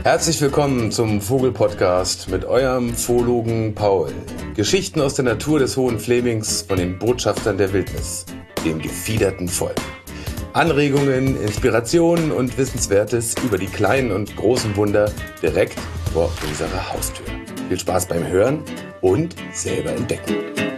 Herzlich willkommen zum Vogel-Podcast mit eurem Zoologen Paul. Geschichten aus der Natur des Hohen Flemings von den Botschaftern der Wildnis, dem gefiederten Volk. Anregungen, Inspirationen und Wissenswertes über die kleinen und großen Wunder direkt vor unserer Haustür. Viel Spaß beim Hören und selber entdecken.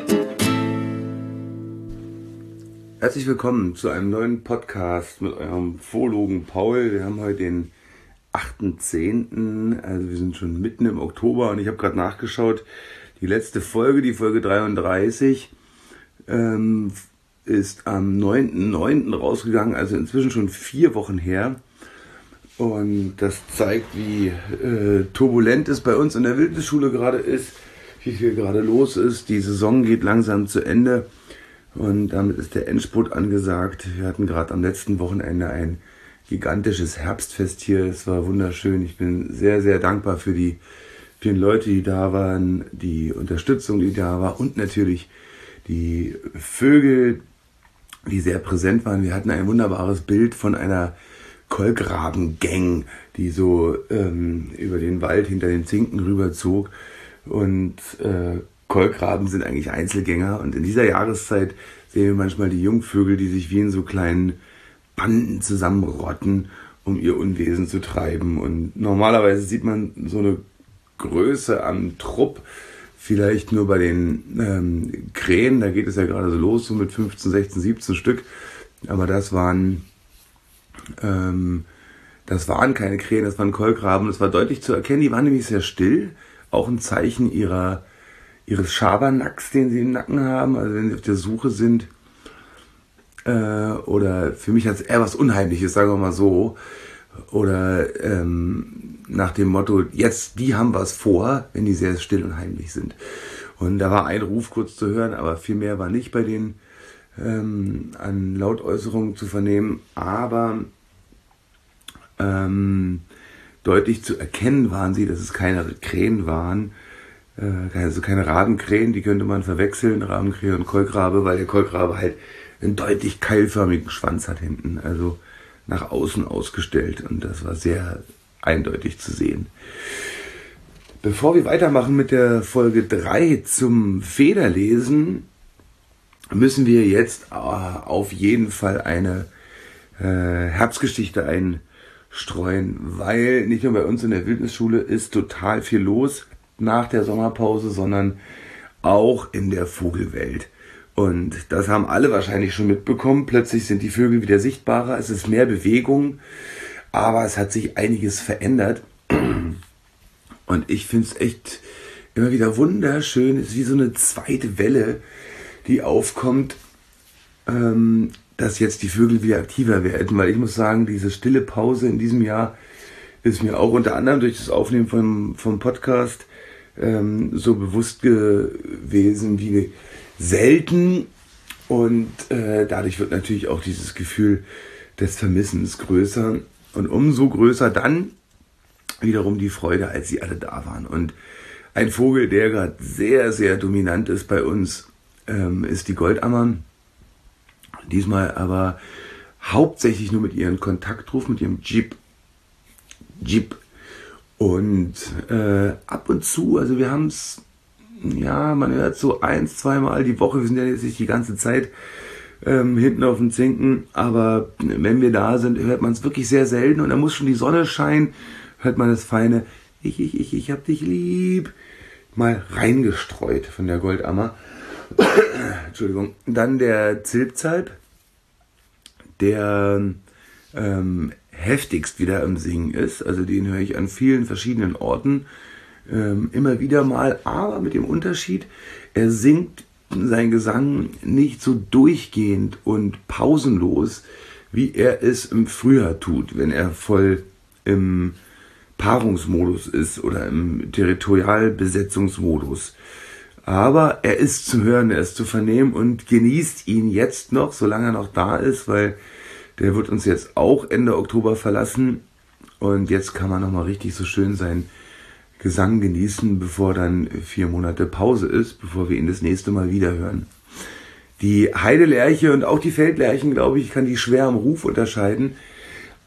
Herzlich willkommen zu einem neuen Podcast mit eurem Zoologen Paul. Wir haben heute den 8.10., also wir sind schon mitten im Oktober und ich habe gerade nachgeschaut, die letzte Folge, die Folge 33, ist am 9.9. rausgegangen, also inzwischen schon 4 Wochen her. Und das zeigt, wie turbulent es bei uns in der Wildnisschule gerade ist, wie viel gerade los ist. Die Saison geht langsam zu Ende und damit ist der Endspurt angesagt. Wir hatten gerade am letzten Wochenende ein gigantisches Herbstfest hier. Es war wunderschön. Ich bin sehr, sehr dankbar für die vielen Leute, die da waren, die Unterstützung, die da war und natürlich die Vögel, die sehr präsent waren. Wir hatten ein wunderbares Bild von einer Kolkrabengang, die so über den Wald hinter den Zinken rüberzog. Und Kolkraben sind eigentlich Einzelgänger. Und in dieser Jahreszeit sehen wir manchmal die Jungvögel, die sich wie in so kleinen Banden zusammenrotten, um ihr Unwesen zu treiben. Und normalerweise sieht man so eine Größe am Trupp vielleicht nur bei den Krähen. Da geht es ja gerade so los, so mit 15, 16, 17 Stück. Aber das waren keine Krähen, das waren Kolkraben. Das war deutlich zu erkennen. Die waren nämlich sehr still. Auch ein Zeichen ihres Schabernacks, den sie im Nacken haben. Also wenn sie auf der Suche sind. Oder für mich hat es eher was Unheimliches, sagen wir mal so. Oder nach dem Motto, jetzt, die haben was vor, wenn die sehr still und heimlich sind. Und da war ein Ruf kurz zu hören, aber viel mehr war nicht bei denen an Lautäußerungen zu vernehmen. Aber deutlich zu erkennen waren sie, dass es keine Krähen waren. Also keine Rabenkrähen, die könnte man verwechseln, Rabenkrähe und Kolkrabe, weil der Kolkrabe halt einen deutlich keilförmigen Schwanz hat hinten, also nach außen ausgestellt, und das war sehr eindeutig zu sehen. Bevor wir weitermachen mit der Folge 3 zum Federlesen, müssen wir jetzt auf jeden Fall eine Herbstgeschichte einstreuen, weil nicht nur bei uns in der Wildnisschule ist total viel los nach der Sommerpause, sondern auch in der Vogelwelt. Und das haben alle wahrscheinlich schon mitbekommen. Plötzlich sind die Vögel wieder sichtbarer, es ist mehr Bewegung, aber es hat sich einiges verändert. Und ich finde es echt immer wieder wunderschön. Es ist wie so eine zweite Welle, die aufkommt, dass jetzt die Vögel wieder aktiver werden. Weil ich muss sagen, diese stille Pause in diesem Jahr ist mir auch unter anderem durch das Aufnehmen vom Podcast so bewusst gewesen wie selten, und dadurch wird natürlich auch dieses Gefühl des Vermissens größer und umso größer dann wiederum die Freude, als sie alle da waren. Und ein Vogel, der gerade sehr, sehr dominant ist bei uns, ist die Goldammer. Diesmal aber hauptsächlich nur mit ihrem Kontaktruf, mit ihrem Jeep. Und ab und zu, also wir haben es, ja, man hört so 1-2 Mal die Woche, wir sind ja jetzt nicht die ganze Zeit hinten auf dem Zinken, aber wenn wir da sind, hört man es wirklich sehr selten, und da muss schon die Sonne scheinen, hört man das feine Ich hab dich lieb mal reingestreut von der Goldammer. Entschuldigung. Dann der Zilpzalp, der heftigst wieder im Singen ist, also den höre ich an vielen verschiedenen Orten immer wieder mal, aber mit dem Unterschied, er singt seinen Gesang nicht so durchgehend und pausenlos, wie er es im Frühjahr tut, wenn er voll im Paarungsmodus ist oder im Territorialbesetzungsmodus. Aber er ist zu hören, er ist zu vernehmen, und genießt ihn jetzt noch, solange er noch da ist, weil der wird uns jetzt auch Ende Oktober verlassen, und jetzt kann man nochmal richtig so schön sein Gesang genießen, bevor dann 4 Monate Pause ist, bevor wir ihn das nächste Mal wieder hören. Die Heidelerche und auch die Feldlerchen, glaube ich, kann die schwer am Ruf unterscheiden.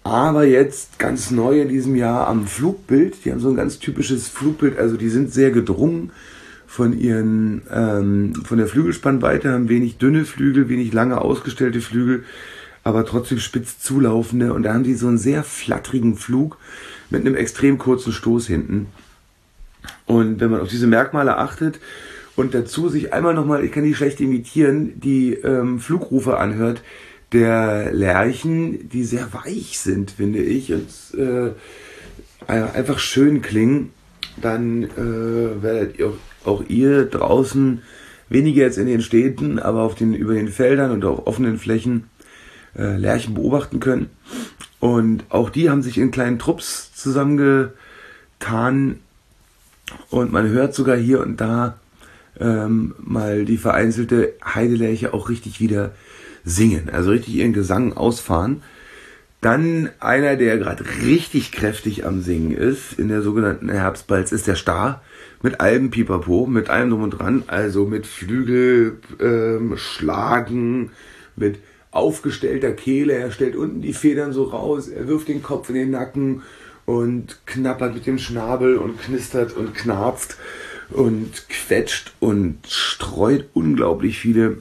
Aber jetzt ganz neu in diesem Jahr am Flugbild, die haben so ein ganz typisches Flugbild, also die sind sehr gedrungen von von der Flügelspannweite, haben wenig dünne Flügel, wenig lange ausgestellte Flügel, aber trotzdem spitz zulaufende, und da haben die so einen sehr flatterigen Flug mit einem extrem kurzen Stoß hinten. Und wenn man auf diese Merkmale achtet und dazu sich einmal nochmal, ich kann die schlecht imitieren, die Flugrufe anhört, der Lerchen, die sehr weich sind, finde ich, und einfach schön klingen, dann werdet ihr auch ihr draußen, weniger jetzt in den Städten, aber über den Feldern und auf offenen Flächen Lerchen beobachten können. Und auch die haben sich in kleinen Trupps zusammengetan, und man hört sogar hier und da mal die vereinzelte Heidelerche auch richtig wieder singen, also richtig ihren Gesang ausfahren. Dann einer, der gerade richtig kräftig am Singen ist, in der sogenannten Herbstbalz, ist der Star, mit allem Pipapo, mit allem drum und dran, also mit Flügel, Schlagen, mit aufgestellter Kehle, er stellt unten die Federn so raus, er wirft den Kopf in den Nacken und knappert mit dem Schnabel und knistert und knarzt und quetscht und streut unglaublich viele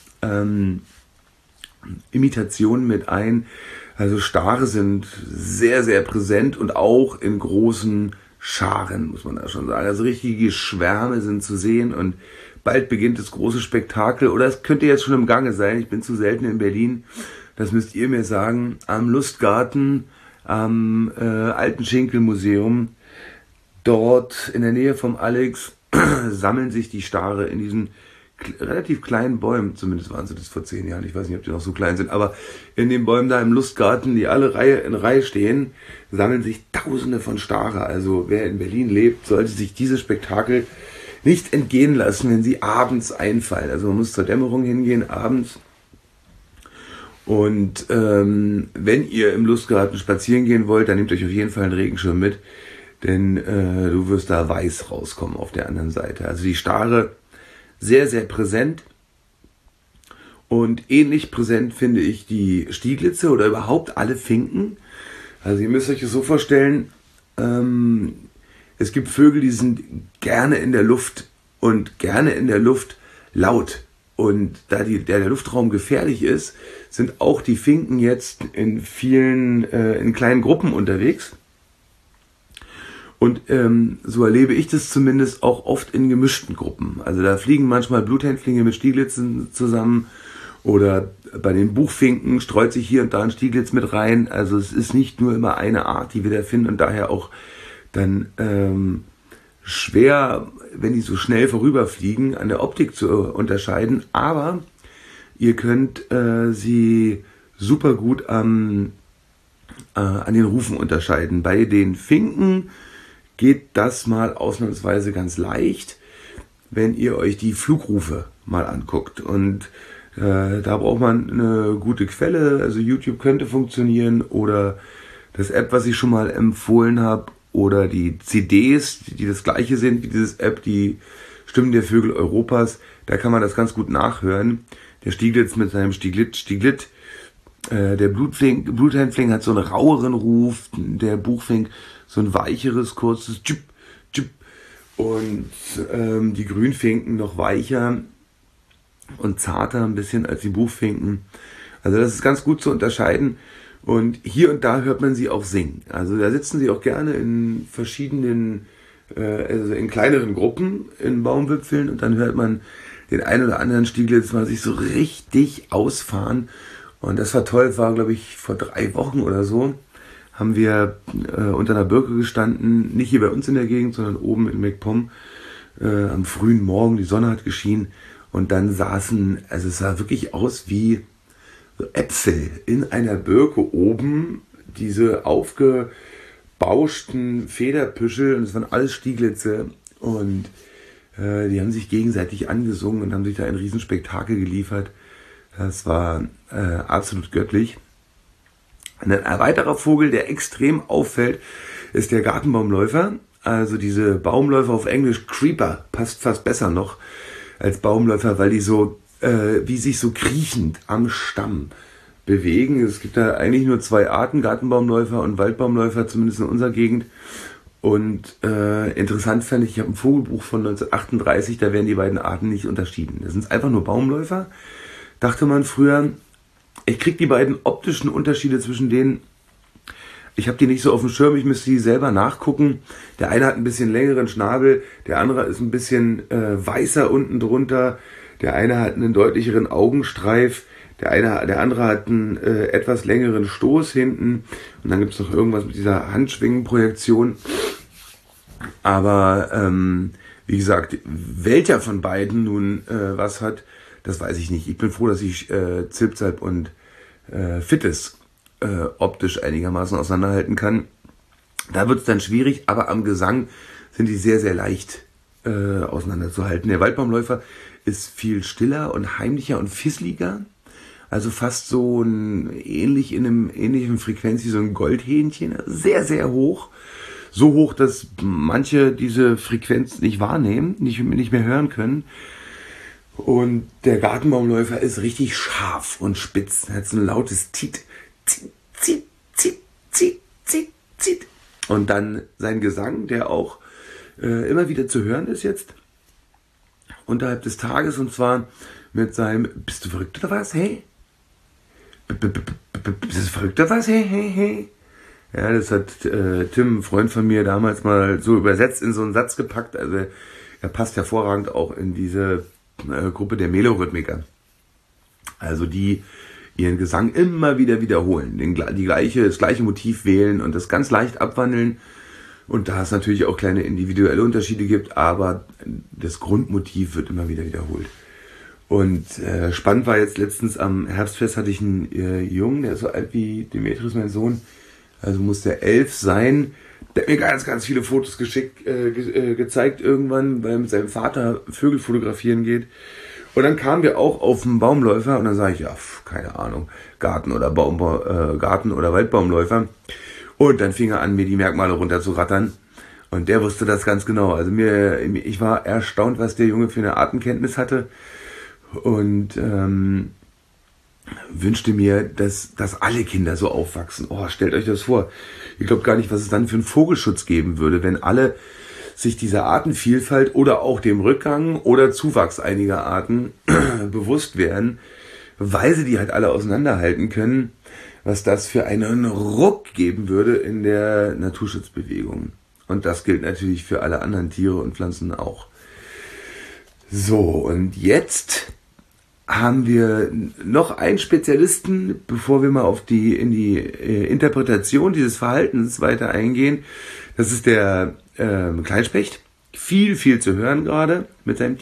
Imitationen mit ein. Also Stare sind sehr, sehr präsent und auch in großen Scharen, muss man da schon sagen. Also richtige Schwärme sind zu sehen, und bald beginnt das große Spektakel, oder es könnte jetzt schon im Gange sein, ich bin zu selten in Berlin, das müsst ihr mir sagen, am Lustgarten, am Alten Schinkel-Museum, dort in der Nähe vom Alex, sammeln sich die Stare in diesen relativ kleinen Bäumen, zumindest waren sie das vor 10 Jahren, ich weiß nicht, ob die noch so klein sind, aber in den Bäumen da im Lustgarten, die alle in Reihe stehen, sammeln sich Tausende von Stare. Also wer in Berlin lebt, sollte sich dieses Spektakel nicht entgehen lassen, wenn sie abends einfallen. Also man muss zur Dämmerung hingehen, abends. Und wenn ihr im Lustgarten spazieren gehen wollt, dann nehmt euch auf jeden Fall einen Regenschirm mit, denn du wirst da weiß rauskommen auf der anderen Seite. Also die Stare sehr, sehr präsent, und ähnlich präsent finde ich die Stieglitze oder überhaupt alle Finken. Also ihr müsst euch das so vorstellen, es gibt Vögel, die sind gerne in der Luft und gerne in der Luft laut. Und da der Luftraum gefährlich ist, sind auch die Finken jetzt in kleinen Gruppen unterwegs. Und so erlebe ich das zumindest auch oft in gemischten Gruppen. Also da fliegen manchmal Bluthänflinge mit Stieglitzen zusammen, oder bei den Buchfinken streut sich hier und da ein Stieglitz mit rein. Also es ist nicht nur immer eine Art, die wir da finden, und daher auch dann schwer, wenn die so schnell vorüberfliegen, an der Optik zu unterscheiden. Aber ihr könnt sie super gut an den Rufen unterscheiden. Bei den Finken geht das mal ausnahmsweise ganz leicht, wenn ihr euch die Flugrufe mal anguckt. Und da braucht man eine gute Quelle. Also YouTube könnte funktionieren, oder das App, was ich schon mal empfohlen habe, oder die CDs, die das gleiche sind wie dieses App, die Stimmen der Vögel Europas. Da kann man das ganz gut nachhören. Der Stieglitz mit seinem Stieglitt. Der Bluthänfling hat so einen raueren Ruf, der Buchfink so ein weicheres, kurzes Tschüpp, Tschüpp, und die Grünfinken noch weicher und zarter ein bisschen als die Buchfinken. Also das ist ganz gut zu unterscheiden, und hier und da hört man sie auch singen. Also da sitzen sie auch gerne in verschiedenen, also in kleineren Gruppen in Baumwipfeln, und dann hört man den einen oder anderen Stieglitz mal sich so richtig ausfahren. Und das war toll, war glaube ich vor 3 Wochen oder so, haben wir unter einer Birke gestanden, nicht hier bei uns in der Gegend, sondern oben in MacPom, am frühen Morgen, die Sonne hat geschienen, und dann also es sah wirklich aus wie so Äpfel in einer Birke oben, diese aufgebauschten Federpüschel, und es waren alles Stieglitze, und die haben sich gegenseitig angesungen und haben sich da ein Riesenspektakel geliefert. Das war absolut göttlich. Ein weiterer Vogel, der extrem auffällt, ist der Gartenbaumläufer. Also diese Baumläufer, auf Englisch Creeper, passt fast besser noch als Baumläufer, weil die so wie sich so kriechend am Stamm bewegen. Es gibt da eigentlich nur 2 Arten, Gartenbaumläufer und Waldbaumläufer, zumindest in unserer Gegend. Und interessant fand ich habe ein Vogelbuch von 1938, da werden die beiden Arten nicht unterschieden. Das sind einfach nur Baumläufer. Dachte man früher, ich kriege die beiden optischen Unterschiede zwischen denen, ich habe die nicht so auf dem Schirm, ich müsste die selber nachgucken. Der eine hat ein bisschen längeren Schnabel, der andere ist ein bisschen weißer unten drunter, der eine hat einen deutlicheren Augenstreif, der andere hat einen etwas längeren Stoß hinten und dann gibt es noch irgendwas mit dieser Handschwingenprojektion. Aber wie gesagt, welcher von beiden nun was hat, das weiß ich nicht. Ich bin froh, dass ich Zilpzalp und Fittes optisch einigermaßen auseinanderhalten kann. Da wird es dann schwierig, aber am Gesang sind die sehr, sehr leicht auseinanderzuhalten. Der Waldbaumläufer ist viel stiller und heimlicher und fisseliger. Also fast so in einem ähnlichen Frequenz wie so ein Goldhähnchen. Sehr, sehr hoch. So hoch, dass manche diese Frequenz nicht wahrnehmen, nicht mehr hören können. Und der Gartenbaumläufer ist richtig scharf und spitz. Er hat so ein lautes Tiet. Zit, zit, zit, zit, zit. Und dann sein Gesang, der auch immer wieder zu hören ist jetzt. Unterhalb des Tages, und zwar mit seinem Bist du verrückt oder was? Hey? Bist du verrückt oder was? Hey, hey, hey. Ja, das hat Tim, ein Freund von mir, damals mal so übersetzt in so einen Satz gepackt. Also er passt hervorragend auch in diese Gruppe der Melorhythmiker. Also die ihren Gesang immer wieder wiederholen, das gleiche Motiv wählen und das ganz leicht abwandeln. Und da es natürlich auch kleine individuelle Unterschiede gibt, aber das Grundmotiv wird immer wieder wiederholt. Und spannend war jetzt letztens am Herbstfest, hatte ich einen Jungen, der ist so alt wie Demetrius, mein Sohn, also muss der 11 sein. Der hat mir ganz, ganz viele Fotos gezeigt irgendwann, weil er mit seinem Vater Vögel fotografieren geht. Und dann kamen wir auch auf einen Baumläufer und dann sage ich, ja, keine Ahnung, Garten- oder Waldbaumläufer. Und dann fing er an, mir die Merkmale runterzurattern. Und der wusste das ganz genau. Also ich war erstaunt, was der Junge für eine Artenkenntnis hatte. Und wünschte mir, dass alle Kinder so aufwachsen. Oh, stellt euch das vor. Ich glaube gar nicht, was es dann für einen Vogelschutz geben würde, wenn alle sich dieser Artenvielfalt oder auch dem Rückgang oder Zuwachs einiger Arten bewusst werden, weil sie die halt alle auseinanderhalten können, was das für einen Ruck geben würde in der Naturschutzbewegung. Und das gilt natürlich für alle anderen Tiere und Pflanzen auch. So, und jetzt haben wir noch einen Spezialisten, bevor wir mal in die Interpretation dieses Verhaltens weiter eingehen. Das ist der Kleinspecht. Viel, viel zu hören gerade mit seinem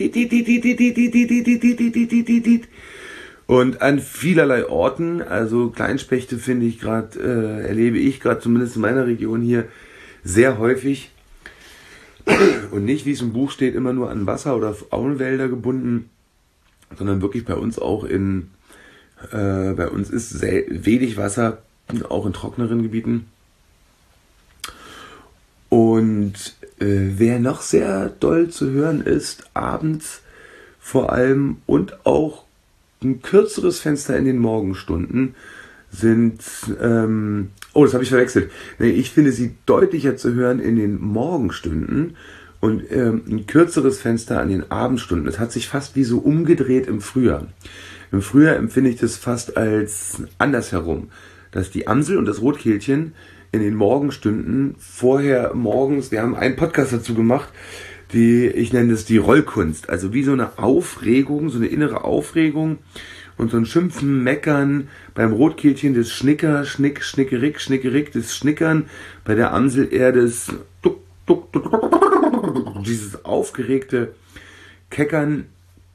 und an vielerlei Orten. Also Kleinspechte finde ich erlebe ich gerade zumindest in meiner Region hier sehr häufig. Und nicht, wie es im Buch steht, immer nur an Wasser- oder Auenwälder gebunden, sondern wirklich bei uns auch bei uns ist wenig Wasser, auch in trockeneren Gebieten. Und wer noch sehr doll zu hören ist, abends vor allem und auch ein kürzeres Fenster in den Morgenstunden sind, das habe ich verwechselt. Ich finde sie deutlicher zu hören in den Morgenstunden und ein kürzeres Fenster an den Abendstunden. Das hat sich fast wie so umgedreht im Frühjahr. Im Frühjahr empfinde ich das fast als andersherum, dass die Amsel und das Rotkehlchen in den Morgenstunden vorher morgens, wir haben einen Podcast dazu gemacht, ich nenne es die Rollkunst, also wie so eine Aufregung, so eine innere Aufregung und so ein Schimpfen, Meckern, beim Rotkehlchen das Schnickerig, das Schnickern, bei der Amsel eher das Duck, Duck, Duck, Duck, dieses aufgeregte Keckern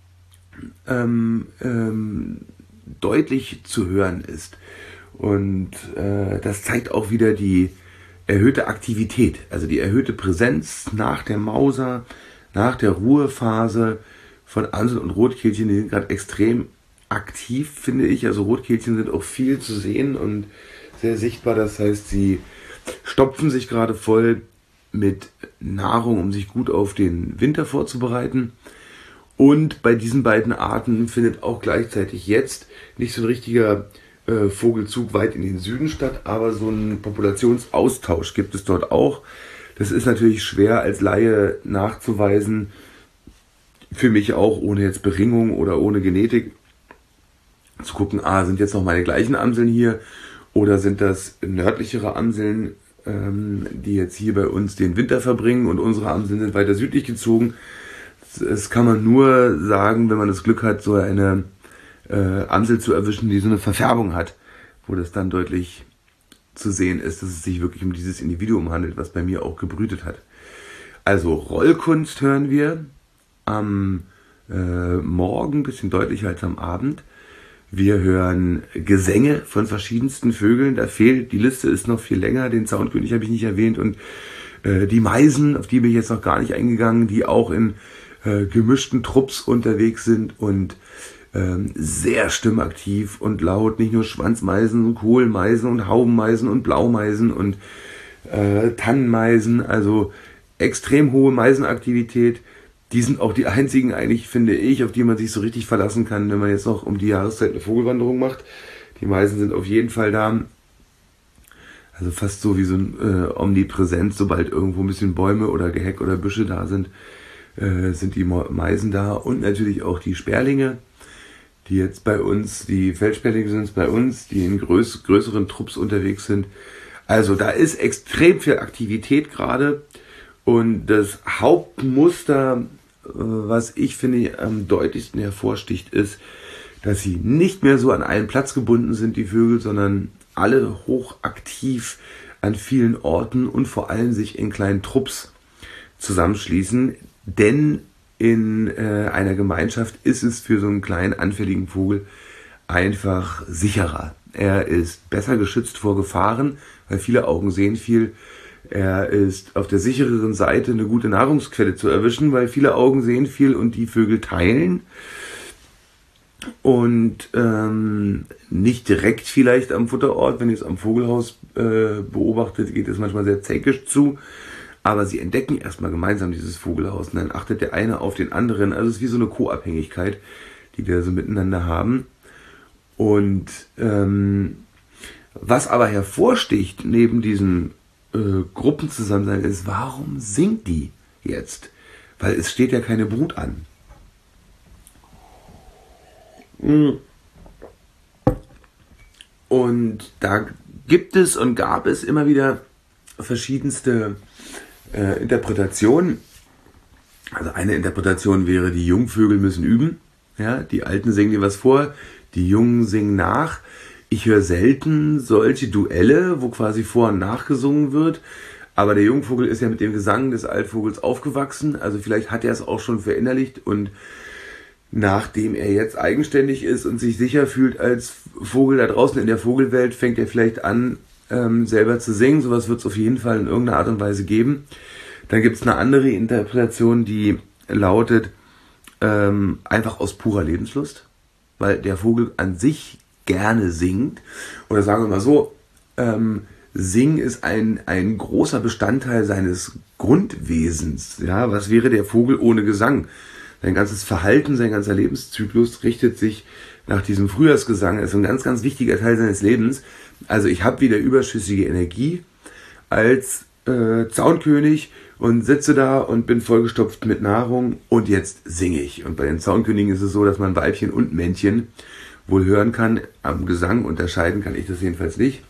deutlich zu hören ist. Und das zeigt auch wieder die erhöhte Aktivität, also die erhöhte Präsenz nach der Mauser, nach der Ruhephase von Amsel und Rotkehlchen. Die sind gerade extrem aktiv, finde ich. Also Rotkehlchen sind auch viel zu sehen und sehr sichtbar. Das heißt, sie stopfen sich gerade voll mit Nahrung, um sich gut auf den Winter vorzubereiten. Und bei diesen beiden Arten findet auch gleichzeitig jetzt nicht so ein richtiger Vogelzug weit in den Süden statt, aber so einen Populationsaustausch gibt es dort auch. Das ist natürlich schwer als Laie nachzuweisen, für mich auch, ohne jetzt Beringung oder ohne Genetik, zu gucken, sind jetzt noch meine gleichen Amseln hier oder sind das nördlichere Amseln, die jetzt hier bei uns den Winter verbringen und unsere Amseln sind weiter südlich gezogen. Das kann man nur sagen, wenn man das Glück hat, so eine Amsel zu erwischen, die so eine Verfärbung hat, wo das dann deutlich zu sehen ist, dass es sich wirklich um dieses Individuum handelt, was bei mir auch gebrütet hat. Also Rollkunst hören wir am Morgen, ein bisschen deutlicher als am Abend. Wir hören Gesänge von verschiedensten Vögeln. Die Liste ist noch viel länger. Den Zaunkönig habe ich nicht erwähnt. Und die Meisen, auf die bin ich jetzt noch gar nicht eingegangen, die auch in gemischten Trupps unterwegs sind und sehr stimmaktiv und laut. Nicht nur Schwanzmeisen und Kohlmeisen und Haubenmeisen und Blaumeisen und Tannenmeisen. Also extrem hohe Meisenaktivität. Die sind auch die einzigen eigentlich, finde ich, auf die man sich so richtig verlassen kann, wenn man jetzt noch um die Jahreszeit eine Vogelwanderung macht. Die Meisen sind auf jeden Fall da. Also fast so wie so ein Omnipräsenz, sobald irgendwo ein bisschen Bäume oder Geheck oder Büsche da sind die Meisen da. Und natürlich auch die Sperlinge, die jetzt bei uns, die Feldsperlinge sind es bei uns, die in größeren Trupps unterwegs sind. Also da ist extrem viel Aktivität gerade. Und das Hauptmuster, was ich finde am deutlichsten hervorsticht, ist, dass sie nicht mehr so an einen Platz gebunden sind, die Vögel, sondern alle hochaktiv an vielen Orten und vor allem sich in kleinen Trupps zusammenschließen. Denn in einer Gemeinschaft ist es für so einen kleinen, anfälligen Vogel einfach sicherer. Er ist besser geschützt vor Gefahren, weil viele Augen sehen viel. Er ist auf der sichereren Seite, eine gute Nahrungsquelle zu erwischen, weil viele Augen sehen viel und die Vögel teilen. Und nicht direkt vielleicht am Futterort, wenn ihr es am Vogelhaus beobachtet, geht es manchmal sehr zäkisch zu. Aber sie entdecken erstmal gemeinsam dieses Vogelhaus und dann achtet der eine auf den anderen. Also es ist wie so eine Co-Abhängigkeit, die wir so miteinander haben. Und was aber hervorsticht neben diesem Gruppenzusammensein ist, warum singt die jetzt? Weil es steht ja keine Brut an. Und da gibt es und gab es immer wieder verschiedenste Interpretationen. Also eine Interpretation wäre, die Jungvögel müssen üben. Ja, die Alten singen dir was vor, die Jungen singen nach. Ich höre selten solche Duelle, wo quasi vor- und nachgesungen wird. Aber der Jungvogel ist ja mit dem Gesang des Altvogels aufgewachsen. Also vielleicht hat er es auch schon verinnerlicht. Und nachdem er jetzt eigenständig ist und sich sicher fühlt als Vogel da draußen in der Vogelwelt, fängt er vielleicht an, selber zu singen. Sowas wird es auf jeden Fall in irgendeiner Art und Weise geben. Dann gibt es eine andere Interpretation, die lautet, einfach aus purer Lebenslust. Weil der Vogel an sich gerne singt. Oder sagen wir mal so, Singen ist ein großer Bestandteil seines Grundwesens. Ja, was wäre der Vogel ohne Gesang? Sein ganzes Verhalten, sein ganzer Lebenszyklus richtet sich nach diesem Frühjahrsgesang. Das ist ein ganz, ganz wichtiger Teil seines Lebens. Also ich habe wieder überschüssige Energie als Zaunkönig und sitze da und bin vollgestopft mit Nahrung und jetzt singe ich. Und bei den Zaunkönigen ist es so, dass man Weibchen und Männchen wohl hören kann. Am Gesang unterscheiden kann ich das jedenfalls nicht.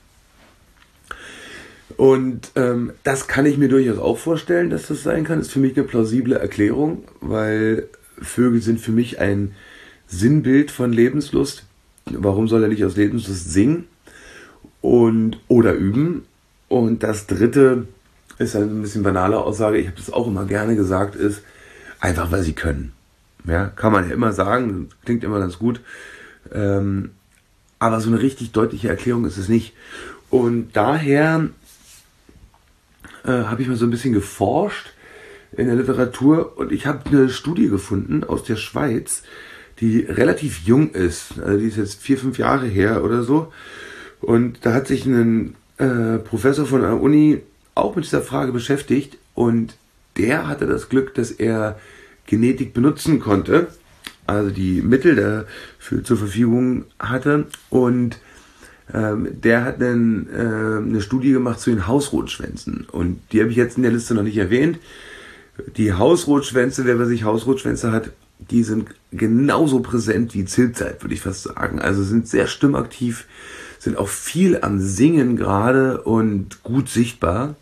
Und das kann ich mir durchaus auch vorstellen, dass das sein kann. Das ist für mich eine plausible Erklärung, weil Vögel sind für mich ein Sinnbild von Lebenslust. Warum soll er nicht aus Lebenslust singen oder üben? Und das Dritte ist eine ein bisschen banale Aussage, ich habe das auch immer gerne gesagt, ist einfach, weil sie können. Ja, kann man ja immer sagen, klingt immer ganz gut. Aber so eine richtig deutliche Erklärung ist es nicht. Und daher habe ich mal so ein bisschen geforscht in der Literatur und ich habe eine Studie gefunden aus der Schweiz, die relativ jung ist. Also die ist jetzt 4-5 Jahre her oder so. Und da hat sich ein Professor von der Uni auch mit dieser Frage beschäftigt und der hatte das Glück, dass er Genetik benutzen konnte, also die Mittel dafür zur Verfügung hatte und Der hat eine Studie gemacht zu den Hausrotschwänzen. Und die habe ich jetzt in der Liste noch nicht erwähnt. Die Hausrotschwänze, wer bei sich Hausrotschwänze hat, die sind genauso präsent wie Zilpzalp, würde ich fast sagen. Also sind sehr stimmaktiv, sind auch viel am Singen gerade und gut sichtbar.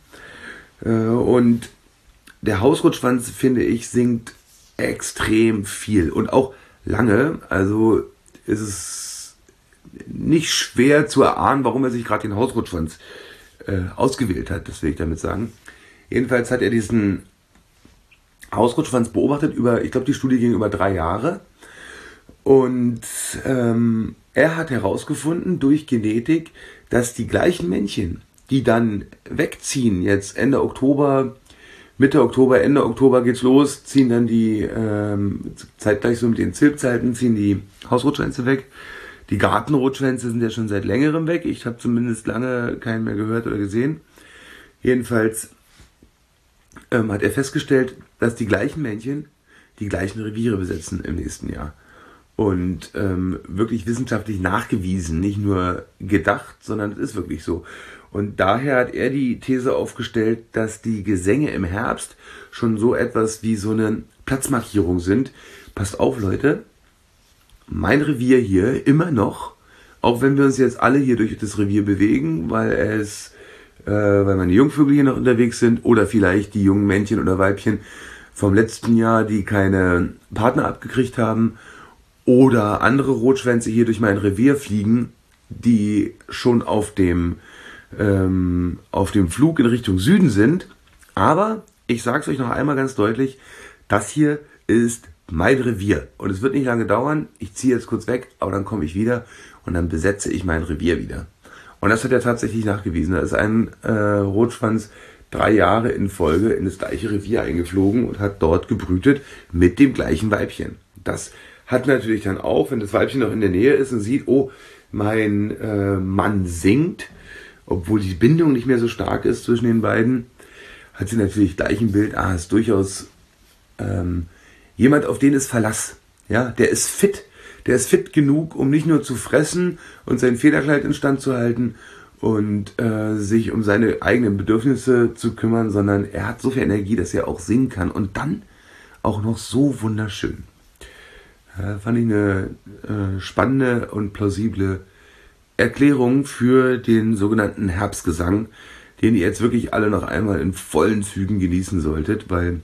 Und der Hausrotschwanz, finde ich, singt extrem viel und auch lange. Also ist es nicht schwer zu erahnen, warum er sich gerade den Hausrotschwanz ausgewählt hat. Das will ich damit sagen. Jedenfalls hat er diesen Hausrotschwanz beobachtet ich glaube, die Studie ging über 3 Jahre. Und er hat herausgefunden durch Genetik, dass die gleichen Männchen, die dann wegziehen, jetzt Ende Oktober, Mitte Oktober, Ende Oktober geht's los, ziehen dann die, zeitgleich so mit den Zilpzalpen, ziehen die Hausrotschwänze weg. Die Gartenrotschwänze sind ja schon seit längerem weg. Ich habe zumindest lange keinen mehr gehört oder gesehen. Jedenfalls hat er festgestellt, dass die gleichen Männchen die gleichen Reviere besetzen im nächsten Jahr. Und wirklich wissenschaftlich nachgewiesen, nicht nur gedacht, sondern es ist wirklich so. Und daher hat er die These aufgestellt, dass die Gesänge im Herbst schon so etwas wie so eine Platzmarkierung sind. Passt auf, Leute, mein Revier hier immer noch, auch wenn wir uns jetzt alle hier durch das Revier bewegen, weil meine Jungvögel hier noch unterwegs sind oder vielleicht die jungen Männchen oder Weibchen vom letzten Jahr, die keine Partner abgekriegt haben oder andere Rotschwänze hier durch mein Revier fliegen, die schon auf dem Flug in Richtung Süden sind. Aber ich sage es euch noch einmal ganz deutlich, das hier ist mein Revier. Und es wird nicht lange dauern, ich ziehe jetzt kurz weg, aber dann komme ich wieder und dann besetze ich mein Revier wieder. Und das hat er tatsächlich nachgewiesen. Da ist ein Rotschwanz 3 Jahre in Folge in das gleiche Revier eingeflogen und hat dort gebrütet mit dem gleichen Weibchen. Das hat natürlich dann auch, wenn das Weibchen noch in der Nähe ist und sieht, oh, mein Mann singt, obwohl die Bindung nicht mehr so stark ist zwischen den beiden, hat sie natürlich gleich ein Bild, ist durchaus jemand, auf den ist Verlass. Ja, der ist fit. Der ist fit genug, um nicht nur zu fressen und sein Federkleid instand zu halten und sich um seine eigenen Bedürfnisse zu kümmern, sondern er hat so viel Energie, dass er auch singen kann und dann auch noch so wunderschön. Fand ich eine spannende und plausible Erklärung für den sogenannten Herbstgesang, den ihr jetzt wirklich alle noch einmal in vollen Zügen genießen solltet, weil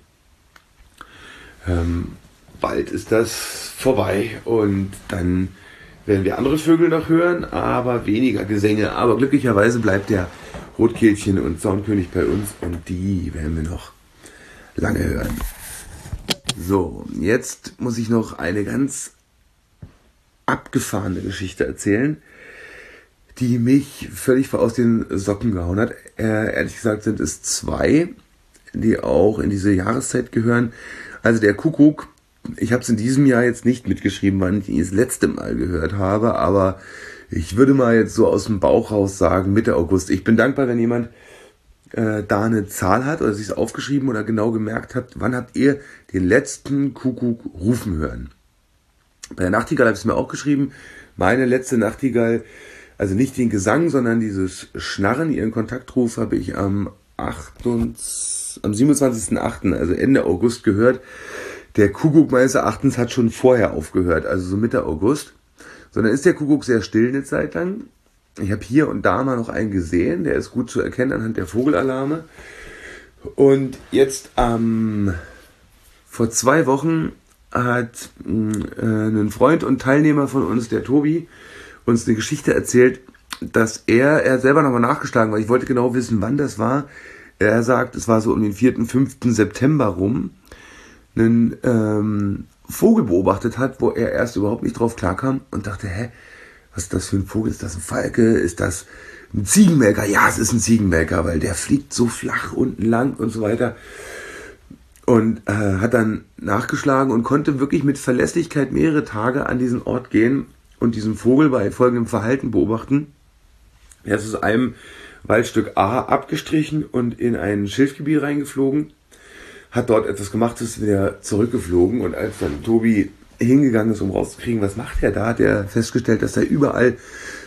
bald ist das vorbei und dann werden wir andere Vögel noch hören, aber weniger Gesänge. Aber glücklicherweise bleibt der Rotkehlchen und Zaunkönig bei uns und die werden wir noch lange hören. So, jetzt muss ich noch eine ganz abgefahrene Geschichte erzählen, die mich völlig aus den Socken gehauen hat. Ehrlich gesagt sind es 2, die auch in diese Jahreszeit gehören. Also der Kuckuck, ich habe es in diesem Jahr jetzt nicht mitgeschrieben, wann ich ihn das letzte Mal gehört habe, aber ich würde mal jetzt so aus dem Bauch raus sagen, Mitte August. Ich bin dankbar, wenn jemand da eine Zahl hat oder sich es aufgeschrieben oder genau gemerkt hat, wann habt ihr den letzten Kuckuck rufen hören. Bei der Nachtigall habe ich es mir auch geschrieben, meine letzte Nachtigall, also nicht den Gesang, sondern dieses Schnarren, ihren Kontaktruf habe ich am 27.08., also Ende August gehört. Der Kuckuck meines Erachtens hat schon vorher aufgehört, also so Mitte August. Sondern ist der Kuckuck sehr still eine Zeit lang. Ich habe hier und da mal noch einen gesehen, der ist gut zu erkennen anhand der Vogelalarme. Und jetzt vor 2 Wochen hat ein Freund und Teilnehmer von uns, der Tobi, uns eine Geschichte erzählt, dass er hat selber nochmal nachgeschlagen, weil ich wollte genau wissen, wann das war. Er sagt, es war so um den 4., 5. September rum, einen Vogel beobachtet hat, wo er erst überhaupt nicht drauf klarkam und dachte, was ist das für ein Vogel? Ist das ein Falke? Ist das ein Ziegenmelker? Ja, es ist ein Ziegenmelker, weil der fliegt so flach unten lang und so weiter. Und hat dann nachgeschlagen und konnte wirklich mit Verlässlichkeit mehrere Tage an diesen Ort gehen und diesen Vogel bei folgendem Verhalten beobachten. Er ist aus einem Waldstück A abgestrichen und in ein Schilfgebiet reingeflogen, hat dort etwas gemacht, ist wieder zurückgeflogen und als dann Tobi hingegangen ist, um rauszukriegen, was macht er da, hat er festgestellt, dass da überall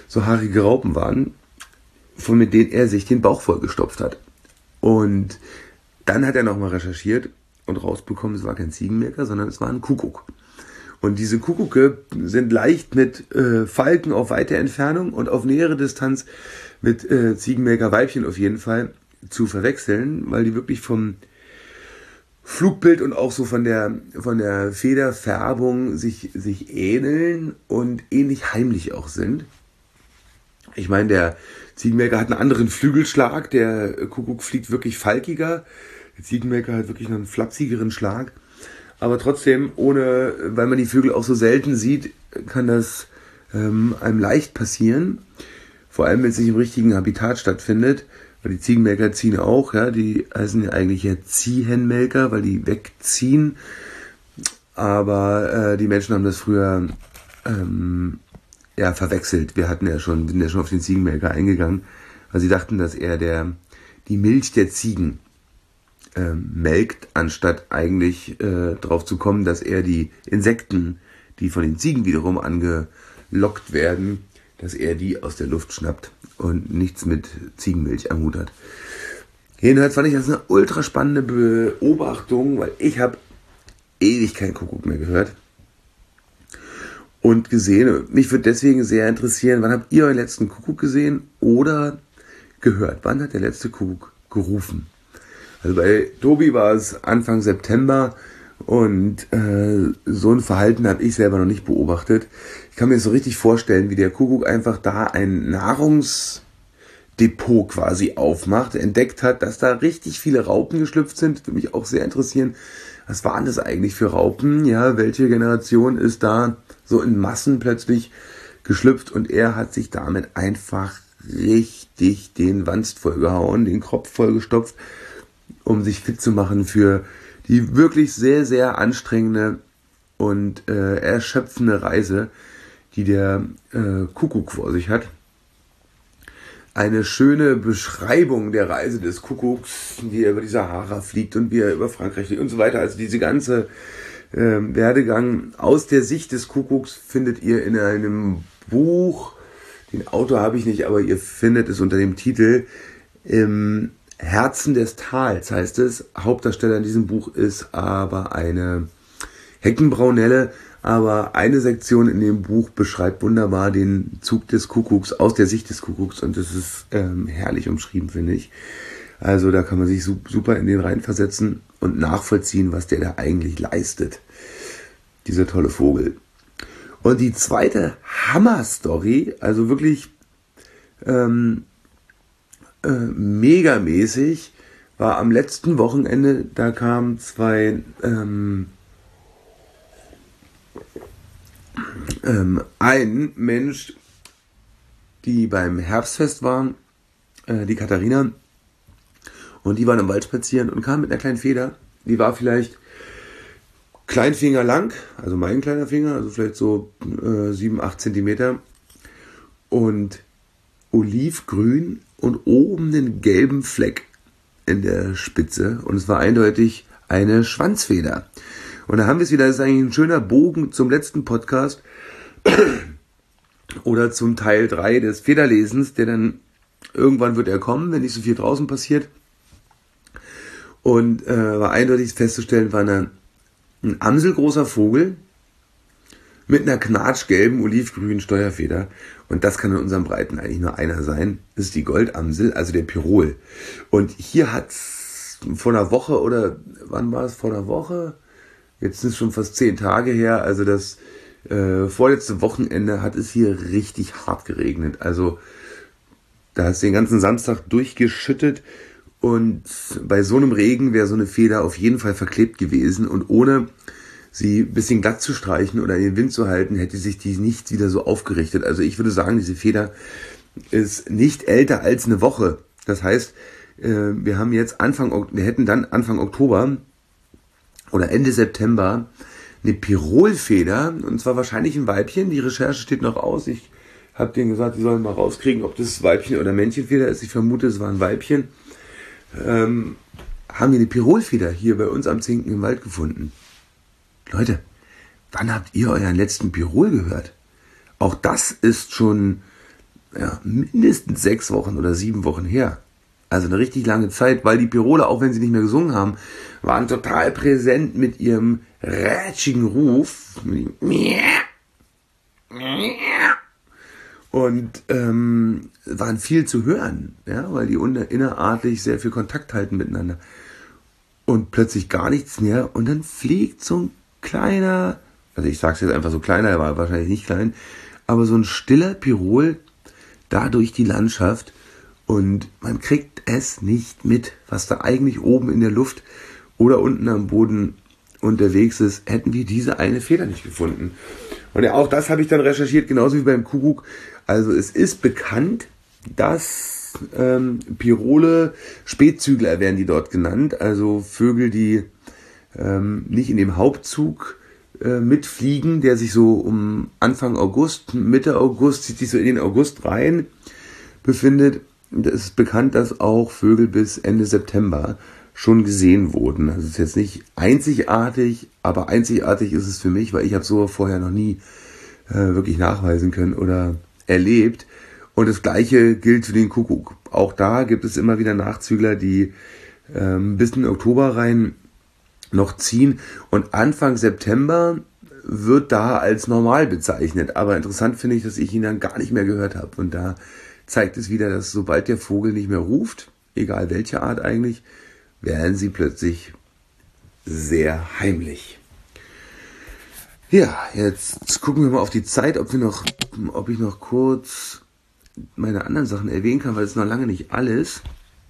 so haarige Raupen waren, mit denen er sich den Bauch vollgestopft hat. Und dann hat er nochmal recherchiert und rausbekommen, es war kein Ziegenmelker, sondern es war ein Kuckuck. Und diese Kuckucke sind leicht mit Falken auf weite Entfernung und auf nähere Distanz mit Ziegenmelkerweibchen auf jeden Fall zu verwechseln, weil die wirklich vom Flugbild und auch so von der Federfärbung sich ähneln und ähnlich heimlich auch sind. Ich meine, der Ziegenmelker hat einen anderen Flügelschlag, der Kuckuck fliegt wirklich falkiger, der Ziegenmelker hat wirklich einen flapsigeren Schlag. Aber trotzdem, weil man die Vögel auch so selten sieht, kann das einem leicht passieren. Vor allem, wenn es nicht im richtigen Habitat stattfindet. Weil die Ziegenmelker ziehen auch, ja, die heißen ja eigentlich ja Ziehenmelker, weil die wegziehen. Aber die Menschen haben das früher verwechselt. Wir sind ja schon auf den Ziegenmelker eingegangen, weil sie dachten, dass er die Milch der Ziegen melkt, anstatt eigentlich drauf zu kommen, dass er die Insekten, die von den Ziegen wiederum angelockt werden, dass er die aus der Luft schnappt und nichts mit Ziegenmilch am Hut hat. Jedenfalls fand ich das eine ultra spannende Beobachtung, weil ich habe ewig keinen Kuckuck mehr gehört und gesehen. Mich würde deswegen sehr interessieren, wann habt ihr euren letzten Kuckuck gesehen oder gehört? Wann hat der letzte Kuckuck gerufen? Also bei Tobi war es Anfang September und so ein Verhalten habe ich selber noch nicht beobachtet. Ich kann mir das so richtig vorstellen, wie der Kuckuck einfach da ein Nahrungsdepot quasi aufmacht, entdeckt hat, dass da richtig viele Raupen geschlüpft sind. Würde mich auch sehr interessieren, was waren das eigentlich für Raupen? Ja, welche Generation ist da so in Massen plötzlich geschlüpft und er hat sich damit einfach richtig den Wanst vollgehauen, den Kopf vollgestopft, um sich fit zu machen für die wirklich sehr, sehr anstrengende und erschöpfende Reise, die der Kuckuck vor sich hat. Eine schöne Beschreibung der Reise des Kuckucks, wie er über die Sahara fliegt und wie er über Frankreich fliegt und so weiter. Also diese ganze Werdegang aus der Sicht des Kuckucks findet ihr in einem Buch. Den Autor habe ich nicht, aber ihr findet es unter dem Titel Im Herzen des Tals, heißt es. Hauptdarsteller in diesem Buch ist aber eine Heckenbraunelle, aber eine Sektion in dem Buch beschreibt wunderbar den Zug des Kuckucks aus der Sicht des Kuckucks und das ist herrlich umschrieben, finde ich. Also da kann man sich super in den reinversetzen und nachvollziehen, was der da eigentlich leistet, dieser tolle Vogel. Und die zweite Hammer-Story, also wirklich megamäßig, war am letzten Wochenende, da kamen zwei ein Mensch, die beim Herbstfest waren, die Katharina, und die waren im Wald spazieren und kamen mit einer kleinen Feder, die war vielleicht Kleinfinger lang, also mein kleiner Finger, also vielleicht so 7-8 Zentimeter und olivgrün und oben den gelben Fleck in der Spitze und es war eindeutig eine Schwanzfeder. Und da haben wir es wieder, das ist eigentlich ein schöner Bogen zum letzten Podcast oder zum Teil 3 des Federlesens, der dann irgendwann wird er kommen, wenn nicht so viel draußen passiert. Und war eindeutig festzustellen, war ein amselgroßer Vogel mit einer knatschgelben, olivgrünen Steuerfeder. Und das kann in unserem Breiten eigentlich nur einer sein. Das ist die Goldamsel, also der Pirol. Und hier hat es vor einer Woche oder wann war es? Vor einer Woche? Jetzt sind es schon fast 10 Tage her. Also das vorletzte Wochenende hat es hier richtig hart geregnet. Also da hat es den ganzen Samstag durchgeschüttet. Und bei so einem Regen wäre so eine Feder auf jeden Fall verklebt gewesen. Und ohne sie ein bisschen glatt zu streichen oder in den Wind zu halten, hätte sich die nicht wieder so aufgerichtet. Also ich würde sagen, diese Feder ist nicht älter als eine Woche. Das heißt, wir hätten dann Anfang Oktober oder Ende September eine Pirolfeder, und zwar wahrscheinlich ein Weibchen. Die Recherche steht noch aus. Ich habe denen gesagt, die sollen mal rauskriegen, ob das Weibchen oder Männchenfeder ist. Ich vermute, es war ein Weibchen. Haben wir eine Pirolfeder hier bei uns am Zinken im Wald gefunden. Leute, wann habt ihr euren letzten Pirol gehört? Auch das ist schon ja, mindestens 6 Wochen oder 7 Wochen her. Also eine richtig lange Zeit, weil die Piroler, auch wenn sie nicht mehr gesungen haben, waren total präsent mit ihrem rätschigen Ruf. Und waren viel zu hören, ja, weil die innerartlich sehr viel Kontakt halten miteinander. Und plötzlich gar nichts mehr. Und dann fliegt so ein kleiner, also ich sag's jetzt einfach so kleiner, er war wahrscheinlich nicht klein, aber so ein stiller Pirol da durch die Landschaft. Und man kriegt es nicht mit, was da eigentlich oben in der Luft oder unten am Boden unterwegs ist, hätten wir diese eine Feder nicht gefunden. Und ja, auch das habe ich dann recherchiert, genauso wie beim Kuckuck. Also es ist bekannt, dass Pirole, Spätzügler werden die dort genannt, also Vögel, die nicht in dem Hauptzug mitfliegen, der sich so um Anfang August, Mitte August, zieht sich so in den August rein, befindet. Es ist bekannt, dass auch Vögel bis Ende September schon gesehen wurden. Also es ist jetzt nicht einzigartig, aber einzigartig ist es für mich, weil ich habe so vorher noch nie wirklich nachweisen können oder erlebt. Und das Gleiche gilt für den Kuckuck. Auch da gibt es immer wieder Nachzügler, die bis in den Oktober rein noch ziehen. Und Anfang September wird da als normal bezeichnet. Aber interessant finde ich, dass ich ihn dann gar nicht mehr gehört habe. Und da zeigt es wieder, dass sobald der Vogel nicht mehr ruft, egal welche Art eigentlich, werden sie plötzlich sehr heimlich. Ja, jetzt gucken wir mal auf die Zeit, ob ich noch kurz meine anderen Sachen erwähnen kann, weil es noch lange nicht alles.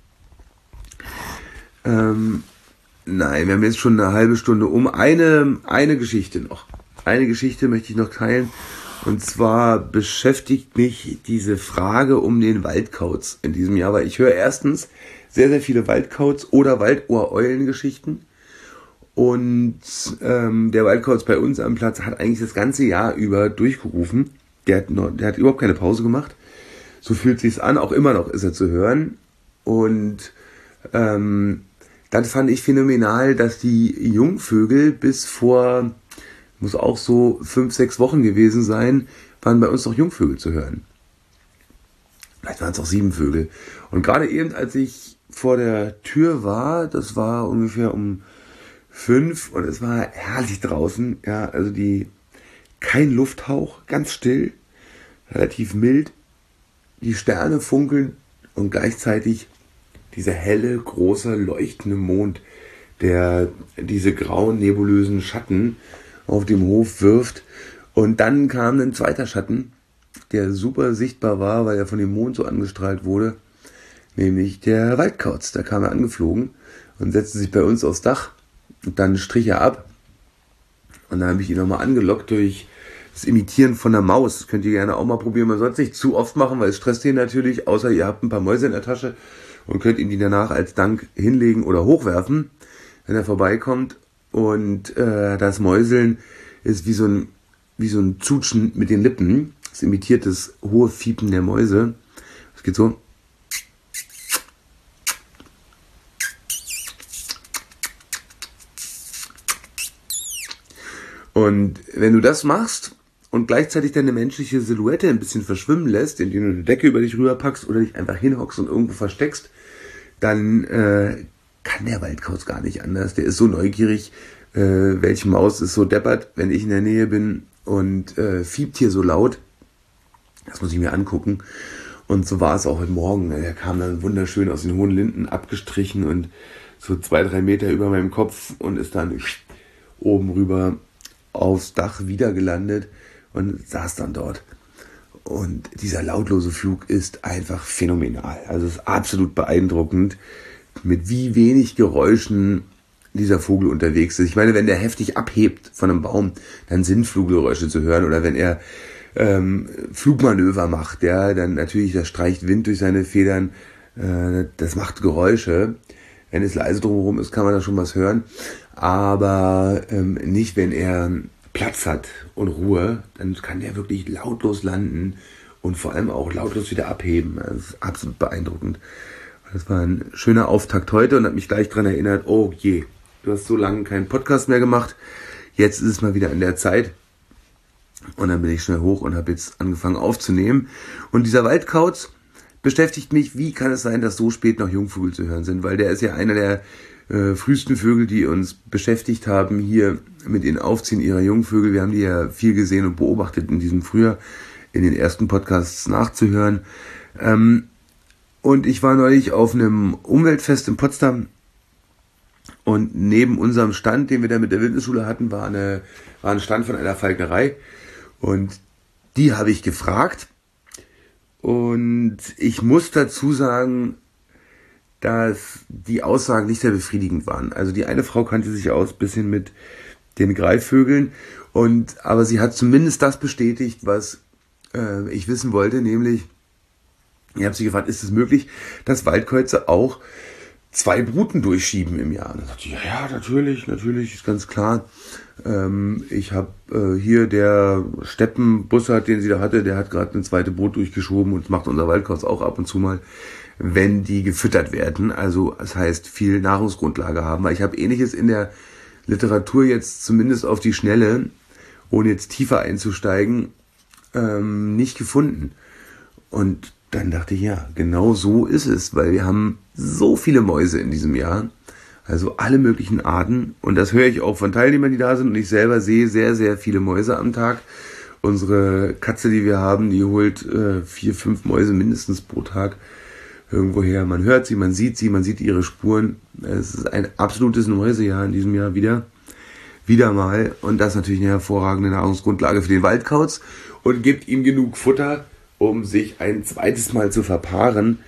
Nein, wir haben jetzt schon eine halbe Stunde um. Eine Geschichte noch. Eine Geschichte möchte ich noch teilen. Und zwar beschäftigt mich diese Frage um den Waldkauz in diesem Jahr, weil ich höre erstens sehr, sehr viele Waldkauz- oder Waldohreulen-Geschichten. Und der Waldkauz bei uns am Platz hat eigentlich das ganze Jahr über durchgerufen. Der hat überhaupt keine Pause gemacht. So fühlt sich's an, auch immer noch ist er zu hören. Und dann fand ich phänomenal, dass die Jungvögel bis vor, muss auch so 5, 6 Wochen gewesen sein, waren bei uns noch Jungvögel zu hören. Vielleicht waren es auch 7 Vögel. Und gerade eben, als ich vor der Tür war, das war ungefähr um 5 und es war herrlich draußen, ja, also kein Lufthauch, ganz still, relativ mild, die Sterne funkeln und gleichzeitig dieser helle, große, leuchtende Mond, der diese grauen, nebulösen Schatten auf dem Hof wirft. Und dann kam ein zweiter Schatten, der super sichtbar war, weil er von dem Mond so angestrahlt wurde, nämlich der Waldkauz. Da kam er angeflogen und setzte sich bei uns aufs Dach und dann strich er ab. Und dann habe ich ihn nochmal angelockt durch das Imitieren von einer Maus. Das könnt ihr gerne auch mal probieren. Man soll es nicht zu oft machen, weil es stresst ihn natürlich, außer ihr habt ein paar Mäuse in der Tasche und könnt ihm die danach als Dank hinlegen oder hochwerfen, wenn er vorbeikommt. Und das Mäuseln ist wie so ein Zutschen mit den Lippen. Es imitiert das hohe Fiepen der Mäuse. Es geht so. Und wenn du das machst und gleichzeitig deine menschliche Silhouette ein bisschen verschwimmen lässt, indem du eine Decke über dich rüberpackst oder dich einfach hinhockst und irgendwo versteckst, dann kann der Waldkauz gar nicht anders. Der ist so neugierig, welche Maus ist so deppert, wenn ich in der Nähe bin und fiebt hier so laut. Das muss ich mir angucken. Und so war es auch heute Morgen. Er kam dann wunderschön aus den hohen Linden abgestrichen und so 2-3 Meter über meinem Kopf und ist dann oben rüber aufs Dach wieder gelandet und saß dann dort. Und dieser lautlose Flug ist einfach phänomenal. Also es ist absolut beeindruckend, mit wie wenig Geräuschen dieser Vogel unterwegs ist. Ich meine, wenn der heftig abhebt von einem Baum, dann sind Fluggeräusche zu hören. Oder wenn er Flugmanöver macht, ja, dann natürlich, das streicht Wind durch seine Federn, das macht Geräusche. Wenn es leise drumherum ist, kann man da schon was hören. Aber nicht, wenn er Platz hat und Ruhe, dann kann der wirklich lautlos landen und vor allem auch lautlos wieder abheben. Das ist absolut beeindruckend. Das war ein schöner Auftakt heute und hat mich gleich daran erinnert, oh je, du hast so lange keinen Podcast mehr gemacht. Jetzt ist es mal wieder an der Zeit. Und dann bin ich schnell hoch und habe jetzt angefangen aufzunehmen. Und dieser Waldkauz beschäftigt mich, wie kann es sein, dass so spät noch Jungvögel zu hören sind, weil der ist ja einer der frühesten Vögel, die uns beschäftigt haben, hier mit den Aufziehen ihrer Jungvögel. Wir haben die ja viel gesehen und beobachtet in diesem Frühjahr, in den ersten Podcasts nachzuhören. Und ich war neulich auf einem Umweltfest in Potsdam und neben unserem Stand, den wir da mit der Wildnisschule hatten, war ein Stand von einer Falknerei und die habe ich gefragt und ich muss dazu sagen, dass die Aussagen nicht sehr befriedigend waren. Also die eine Frau kannte sich aus ein bisschen mit den Greifvögeln, aber sie hat zumindest das bestätigt, was ich wissen wollte, nämlich, ich habe sie gefragt, ist es möglich, dass Waldkäuze auch 2 Bruten durchschieben im Jahr? Und dann sagte ich, ja, natürlich, ist ganz klar. Ich habe hier der Steppenbussard, den sie da hatte, der hat gerade eine 2. Brut durchgeschoben und das macht unser Waldkauz auch ab und zu mal, wenn die gefüttert werden. Also das heißt, viel Nahrungsgrundlage haben. Weil ich habe Ähnliches in der Literatur jetzt zumindest auf die Schnelle, ohne jetzt tiefer einzusteigen, nicht gefunden. Und dann dachte ich, ja, genau so ist es, weil wir haben so viele Mäuse in diesem Jahr, also alle möglichen Arten. Und das höre ich auch von Teilnehmern, die da sind. Und ich selber sehe sehr, sehr viele Mäuse am Tag. Unsere Katze, die wir haben, die holt 4, 5 Mäuse mindestens pro Tag irgendwoher. Man hört sie, man sieht ihre Spuren. Es ist ein absolutes Mäusejahr in diesem Jahr wieder mal. Und das ist natürlich eine hervorragende Nahrungsgrundlage für den Waldkauz und gibt ihm genug Futter, um sich ein zweites Mal zu verpaaren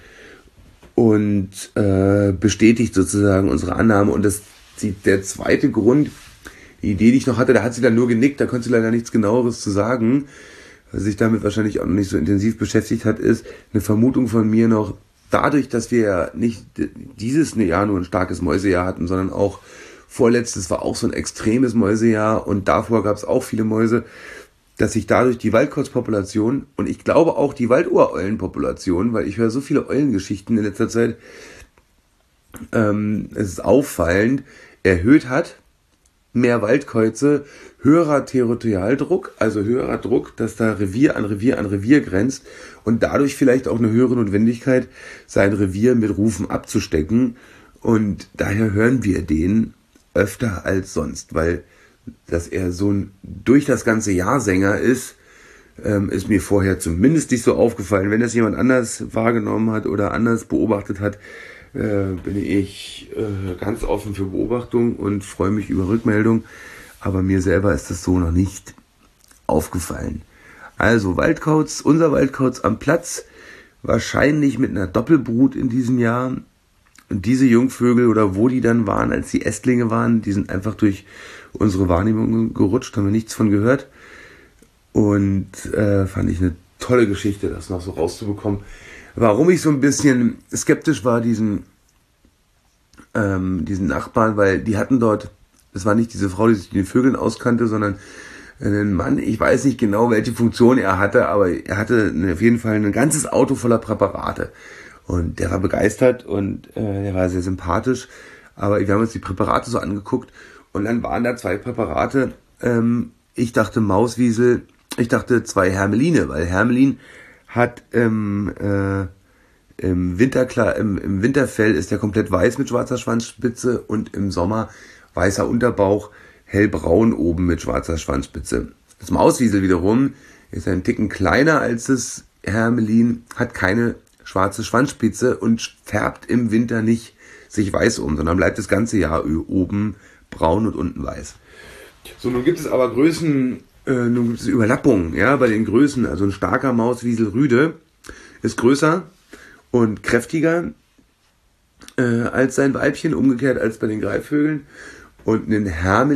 und bestätigt sozusagen unsere Annahme. Und der zweite Grund, die Idee, die ich noch hatte, da hat sie dann nur genickt, da konnte sie leider nichts Genaueres zu sagen, weil sie sich damit wahrscheinlich auch noch nicht so intensiv beschäftigt hat, ist eine Vermutung von mir noch, dadurch, dass wir ja nicht dieses Jahr nur ein starkes Mäusejahr hatten, sondern auch vorletztes war auch so ein extremes Mäusejahr und davor gab es auch viele Mäuse, dass sich dadurch die Waldkauzpopulation und ich glaube auch die Waldohreulenpopulation, weil ich höre so viele Eulengeschichten in letzter Zeit, es ist auffallend, erhöht hat, mehr Waldkäuze, höherer Territorialdruck, also höherer Druck, dass da Revier an Revier grenzt und dadurch vielleicht auch eine höhere Notwendigkeit, sein Revier mit Rufen abzustecken und daher hören wir den öfter als sonst, weil dass er so ein durch das ganze Jahr Sänger ist mir vorher zumindest nicht so aufgefallen. Wenn das jemand anders wahrgenommen hat oder anders beobachtet hat, bin ich ganz offen für Beobachtung und freue mich über Rückmeldung. Aber mir selber ist das so noch nicht aufgefallen. Also Waldkauz, unser Waldkauz am Platz, wahrscheinlich mit einer Doppelbrut in diesem Jahr. Und diese Jungvögel oder wo die dann waren, als die Ästlinge waren, die sind einfach durch unsere Wahrnehmung gerutscht, haben wir nichts von gehört. Und fand ich eine tolle Geschichte, das noch so rauszubekommen. Warum ich so ein bisschen skeptisch war, diesen Nachbarn, weil die hatten dort, das war nicht diese Frau, die sich mit den Vögeln auskannte, sondern ein Mann, ich weiß nicht genau, welche Funktion er hatte, aber er hatte auf jeden Fall ein ganzes Auto voller Präparate. Und der war begeistert und der war sehr sympathisch. Aber wir haben uns die Präparate so angeguckt und dann waren da 2 Präparate. Ich dachte Mauswiesel, ich dachte 2 Hermeline, weil Hermelin hat im Winterfell ist der komplett weiß mit schwarzer Schwanzspitze und im Sommer weißer Unterbauch, hellbraun oben mit schwarzer Schwanzspitze. Das Mauswiesel wiederum ist ein Ticken kleiner als das Hermelin, hat keine schwarze Schwanzspitze und färbt im Winter nicht sich weiß sondern bleibt das ganze Jahr oben braun und unten weiß. So, nun gibt es aber Überlappungen, ja, bei den Größen. Also ein starker Mauswiesel Rüde ist größer und kräftiger als sein Weibchen, umgekehrt als bei den Greifvögeln. Und eine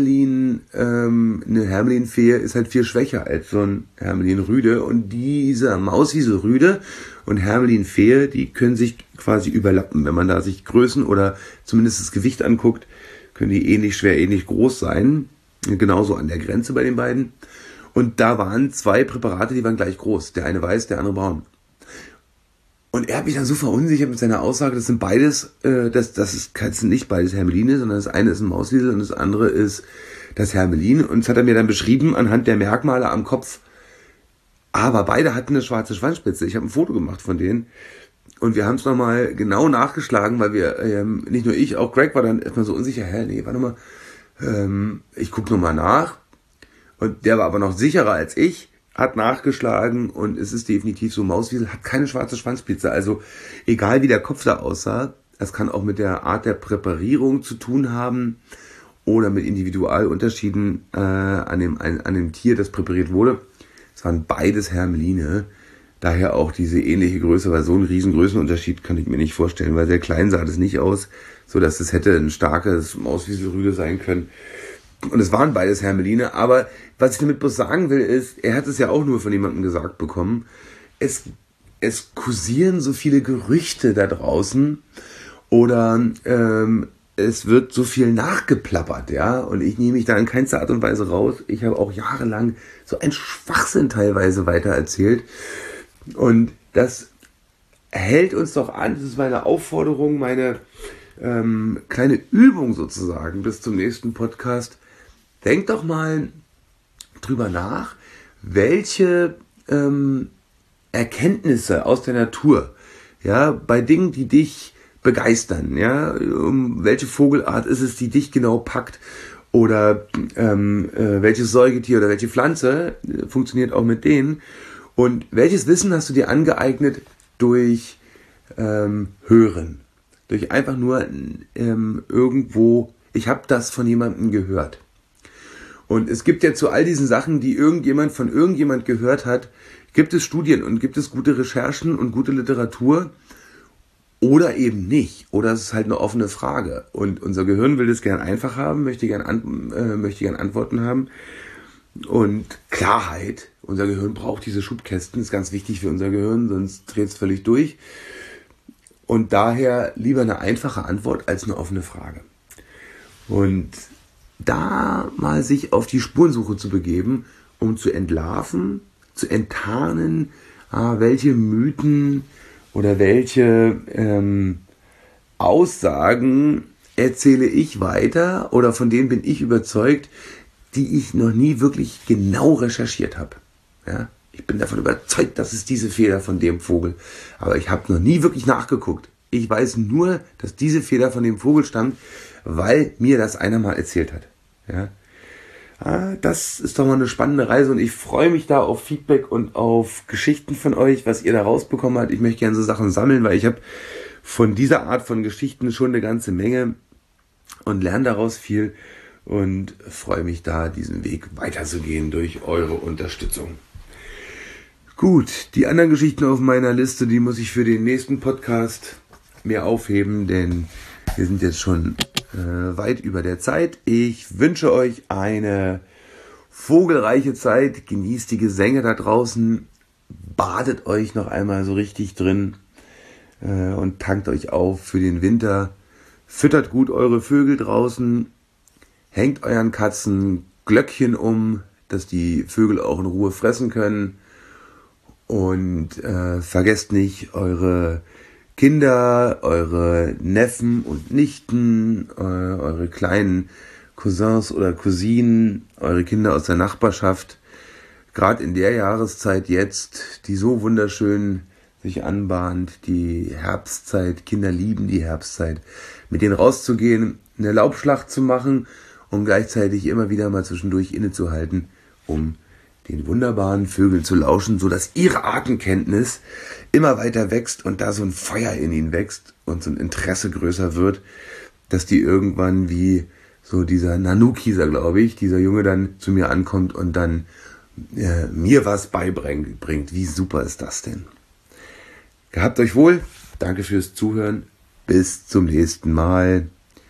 Hermelinfehe ist halt viel schwächer als so ein Hermelin Rüde. Und dieser Mauswiesel Rüde und Hermelinfehe, die können sich quasi überlappen. Wenn man da sich Größen oder zumindest das Gewicht anguckt, können die ähnlich schwer, ähnlich groß sein. Genauso an der Grenze bei den beiden. Und da waren 2 Präparate, die waren gleich groß. Der eine weiß, der andere braun. Und er hat mich dann so verunsichert mit seiner Aussage, das sind beides, das sind nicht beides Hermeline, sondern das eine ist ein Mauswiesel und das andere ist das Hermelin. Und das hat er mir dann beschrieben anhand der Merkmale am Kopf. Aber beide hatten eine schwarze Schwanzspitze. Ich habe ein Foto gemacht von denen. Und wir haben es nochmal genau nachgeschlagen, weil wir, nicht nur ich, auch Greg war dann erstmal so unsicher. Warte mal, ich gucke nochmal nach. Und der war aber noch sicherer als ich, hat nachgeschlagen und es ist definitiv so, Mauswiesel hat keine schwarze Schwanzspitze. Also egal wie der Kopf da aussah, das kann auch mit der Art der Präparierung zu tun haben oder mit Individualunterschieden an dem Tier, das präpariert wurde. Es waren beides Hermeline, daher auch diese ähnliche Größe, weil so einen riesen Größenunterschied kann ich mir nicht vorstellen, weil sehr klein sah das nicht aus, so dass es hätte ein starkes Mauswieselrüde sein können. Und es waren beides Hermeline, aber was ich damit bloß sagen will ist, er hat es ja auch nur von jemandem gesagt bekommen, es kursieren so viele Gerüchte da draußen oder es wird so viel nachgeplappert, ja, und ich nehme mich da in keinster Art und Weise raus. Ich habe auch jahrelang so einen Schwachsinn teilweise weitererzählt und das hält uns doch an, das ist meine Aufforderung, meine kleine Übung sozusagen bis zum nächsten Podcast. Denk doch mal drüber nach, welche Erkenntnisse aus der Natur, ja, bei Dingen, die dich begeistern, ja, welche Vogelart ist es, die dich genau packt oder welches Säugetier oder welche Pflanze funktioniert auch mit denen und welches Wissen hast du dir angeeignet durch Hören, durch einfach nur irgendwo, ich habe das von jemandem gehört. Und es gibt ja zu all diesen Sachen, die irgendjemand von irgendjemand gehört hat, gibt es Studien und gibt es gute Recherchen und gute Literatur oder eben nicht. Oder es ist halt eine offene Frage. Und unser Gehirn will das gern einfach haben, möchte gern Antworten haben. Und Klarheit, unser Gehirn braucht diese Schubkästen, ist ganz wichtig für unser Gehirn, sonst dreht es völlig durch. Und daher lieber eine einfache Antwort als eine offene Frage. Und da mal sich auf die Spurensuche zu begeben, um zu entlarven, zu enttarnen, welche Mythen oder welche Aussagen erzähle ich weiter oder von denen bin ich überzeugt, die ich noch nie wirklich genau recherchiert habe. Ja? Ich bin davon überzeugt, das ist diese Feder von dem Vogel, aber ich habe noch nie wirklich nachgeguckt. Ich weiß nur, dass diese Feder von dem Vogel stammt, weil mir das einer mal erzählt hat. Ja, das ist doch mal eine spannende Reise und ich freue mich da auf Feedback und auf Geschichten von euch, was ihr da rausbekommen habt. Ich möchte gerne so Sachen sammeln, weil ich habe von dieser Art von Geschichten schon eine ganze Menge und lerne daraus viel und freue mich da, diesen Weg weiterzugehen durch eure Unterstützung. Gut, die anderen Geschichten auf meiner Liste, die muss ich für den nächsten Podcast mehr aufheben, denn wir sind jetzt schon weit über der Zeit. Ich wünsche euch eine vogelreiche Zeit. Genießt die Gesänge da draußen. Badet euch noch einmal so richtig drin und tankt euch auf für den Winter. Füttert gut eure Vögel draußen. Hängt euren Katzen Glöckchen um, dass die Vögel auch in Ruhe fressen können. Und vergesst nicht, eure Kinder, eure Neffen und Nichten, eure kleinen Cousins oder Cousinen, eure Kinder aus der Nachbarschaft, gerade in der Jahreszeit jetzt, die so wunderschön sich anbahnt, die Herbstzeit, Kinder lieben die Herbstzeit, mit denen rauszugehen, eine Laubschlacht zu machen und gleichzeitig immer wieder mal zwischendurch innezuhalten, um den wunderbaren Vögeln zu lauschen, so dass ihre Artenkenntnis immer weiter wächst und da so ein Feuer in ihnen wächst und so ein Interesse größer wird, dass die irgendwann wie so dieser Nanukisa, glaube ich, dieser Junge dann zu mir ankommt und dann mir was beibringt. Wie super ist das denn? Gehabt euch wohl. Danke fürs Zuhören. Bis zum nächsten Mal.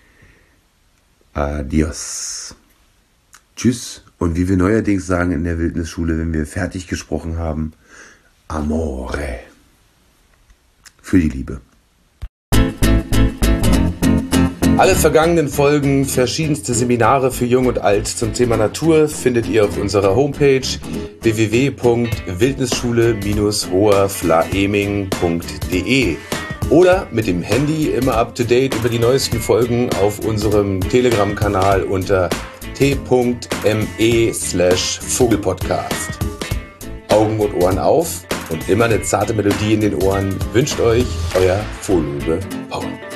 Adios. Tschüss. Und wie wir neuerdings sagen in der Wildnisschule, wenn wir fertig gesprochen haben, Amore. Für die Liebe. Alle vergangenen Folgen, verschiedenste Seminare für Jung und Alt zum Thema Natur findet ihr auf unserer Homepage www.wildnisschule-hoherflaeming.de oder mit dem Handy immer up to date über die neuesten Folgen auf unserem Telegram-Kanal unter t.me/Vogelpodcast. Augen und Ohren auf und immer eine zarte Melodie in den Ohren wünscht euch euer Vogeluwe Paul.